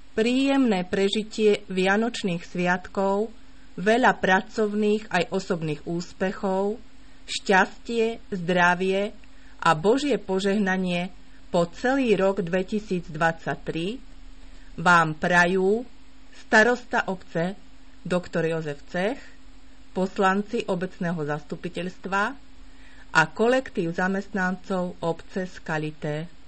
príjemné prežitie vianočných sviatkov, veľa pracovných aj osobných úspechov, šťastie, zdravie a Božie požehnanie po celý rok 2023 vám prajú starosta obce dr. Jozef Cech, poslanci obecného zastupiteľstva a kolektív zamestnancov obce Skalité.